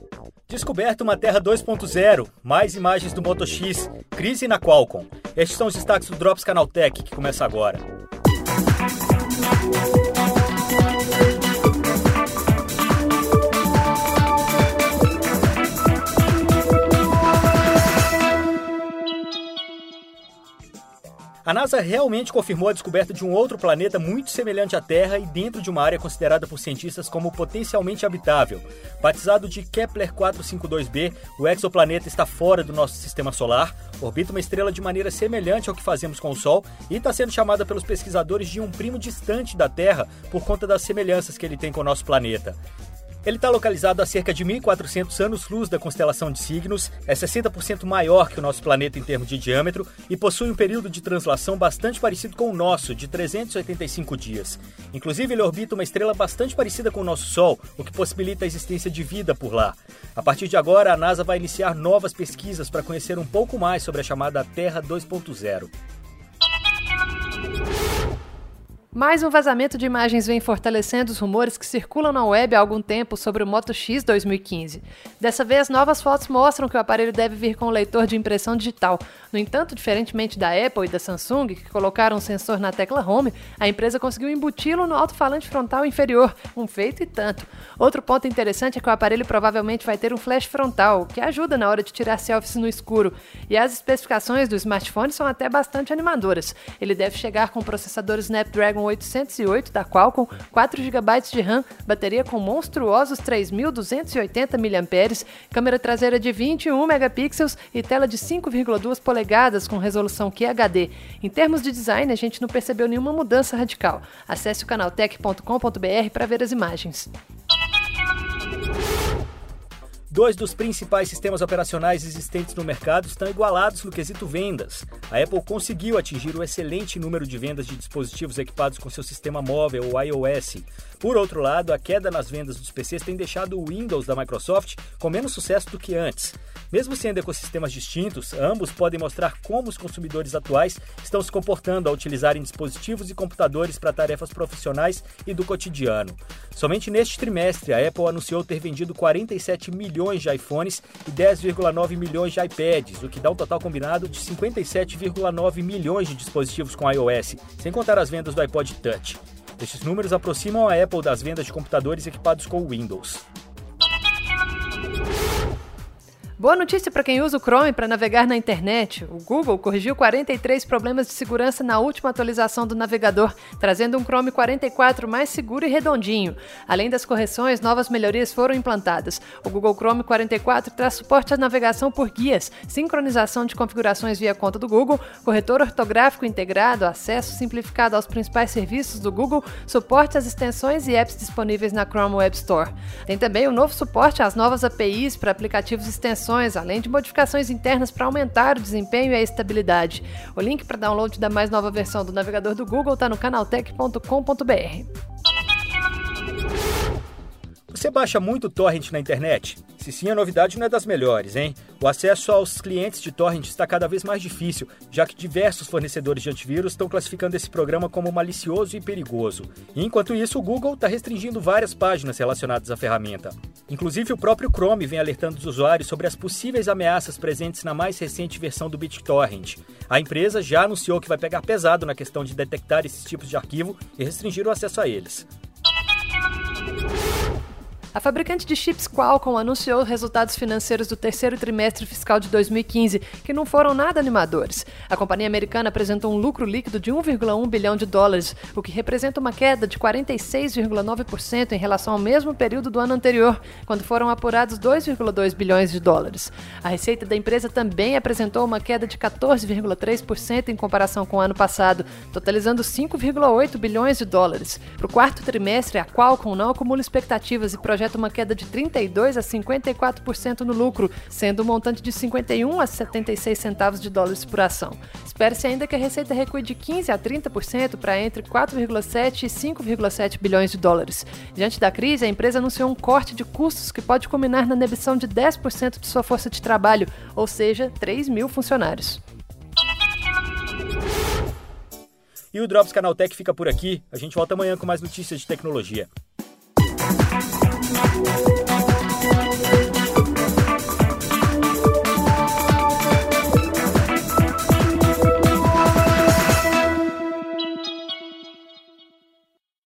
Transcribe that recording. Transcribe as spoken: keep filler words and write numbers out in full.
Descoberta uma Terra dois ponto zero, mais imagens do Moto X, crise na Qualcomm. Estes são os destaques do Drops Canaltech, que começa agora. A NASA realmente confirmou a descoberta de um outro planeta muito semelhante à Terra e dentro de uma área considerada por cientistas como potencialmente habitável. Batizado de Kepler quatrocentos e cinquenta e dois b, o exoplaneta está fora do nosso sistema solar, orbita uma estrela de maneira semelhante ao que fazemos com o Sol e está sendo chamada pelos pesquisadores de um primo distante da Terra por conta das semelhanças que ele tem com o nosso planeta. Ele está localizado a cerca de mil e quatrocentos anos-luz da constelação de Cygnus, é sessenta por cento maior que o nosso planeta em termos de diâmetro e possui um período de translação bastante parecido com o nosso, de trezentos e oitenta e cinco dias. Inclusive, ele orbita uma estrela bastante parecida com o nosso Sol, o que possibilita a existência de vida por lá. A partir de agora, a NASA vai iniciar novas pesquisas para conhecer um pouco mais sobre a chamada Terra dois ponto zero. Mais um vazamento de imagens vem fortalecendo os rumores que circulam na web há algum tempo sobre o Moto X dois mil e quinze. Dessa vez, novas fotos mostram que o aparelho deve vir com um leitor de impressão digital. No entanto, diferentemente da Apple e da Samsung, que colocaram um sensor na tecla Home, a empresa conseguiu embuti-lo no alto-falante frontal inferior, um feito e tanto. Outro ponto interessante é que o aparelho provavelmente vai ter um flash frontal, o que ajuda na hora de tirar selfies no escuro. E as especificações do smartphone são até bastante animadoras. Ele deve chegar com o processador Snapdragon oitocentos e oito da Qualcomm, quatro gigabytes de RAM, bateria com monstruosos três mil duzentos e oitenta miliampères-hora, câmera traseira de vinte e um megapixels e tela de cinco vírgula duas polegadas com resolução Q H D. Em termos de design, a gente não percebeu nenhuma mudança radical. Acesse o canaltech ponto com ponto b r para ver as imagens. Dois dos principais sistemas operacionais existentes no mercado estão igualados no quesito vendas. A Apple conseguiu atingir o excelente número de vendas de dispositivos equipados com seu sistema móvel, o iOS. Por outro lado, a queda nas vendas dos P Cs tem deixado o Windows da Microsoft com menos sucesso do que antes. Mesmo sendo ecossistemas distintos, ambos podem mostrar como os consumidores atuais estão se comportando ao utilizarem dispositivos e computadores para tarefas profissionais e do cotidiano. Somente neste trimestre, a Apple anunciou ter vendido quarenta e sete milhões de iPhones e dez vírgula nove milhões de iPads, o que dá um total combinado de cinquenta e sete vírgula nove milhões de dispositivos com iOS, sem contar as vendas do iPod Touch. Estes números aproximam a Apple das vendas de computadores equipados com o Windows. Boa notícia para quem usa o Chrome para navegar na internet. O Google corrigiu quarenta e três problemas de segurança na última atualização do navegador, trazendo um Chrome quarenta e quatro mais seguro e redondinho. Além das correções, novas melhorias foram implantadas. O Google Chrome quarenta e quatro traz suporte à navegação por guias, sincronização de configurações via conta do Google, corretor ortográfico integrado, acesso simplificado aos principais serviços do Google, suporte às extensões e apps disponíveis na Chrome Web Store. Tem também o novo suporte às novas A P Is para aplicativos e extensões, além de modificações internas para aumentar o desempenho e a estabilidade. O link para download da mais nova versão do navegador do Google está no canaltech ponto com ponto b r. Você baixa muito torrent na internet? Se sim, a novidade não é das melhores, hein? O acesso aos clientes de torrent está cada vez mais difícil, já que diversos fornecedores de antivírus estão classificando esse programa como malicioso e perigoso. E, enquanto isso, o Google está restringindo várias páginas relacionadas à ferramenta. Inclusive, o próprio Chrome vem alertando os usuários sobre as possíveis ameaças presentes na mais recente versão do BitTorrent. A empresa já anunciou que vai pegar pesado na questão de detectar esses tipos de arquivo e restringir o acesso a eles. A fabricante de chips Qualcomm anunciou resultados financeiros do terceiro trimestre fiscal de dois mil e quinze, que não foram nada animadores. A companhia americana apresentou um lucro líquido de um vírgula um bilhão de dólares, o que representa uma queda de quarenta e seis vírgula nove por cento em relação ao mesmo período do ano anterior, quando foram apurados dois vírgula dois bilhões de dólares. A receita da empresa também apresentou uma queda de quatorze vírgula três por cento em comparação com o ano passado, totalizando cinco vírgula oito bilhões de dólares. Para o quarto trimestre, a Qualcomm não acumula expectativas e projeta uma queda de trinta e dois a cinquenta e quatro por cento no lucro, sendo um montante de cinquenta e um a setenta e seis centavos de dólares por ação. Espera-se ainda que a receita recue de quinze a trinta por cento para entre quatro vírgula sete e cinco vírgula sete bilhões de dólares. Diante da crise, a empresa anunciou um corte de custos que pode culminar na demissão de dez por cento de sua força de trabalho, ou seja, três mil funcionários. E o Drops Canaltech fica por aqui. A gente volta amanhã com mais notícias de tecnologia. We'll be right back.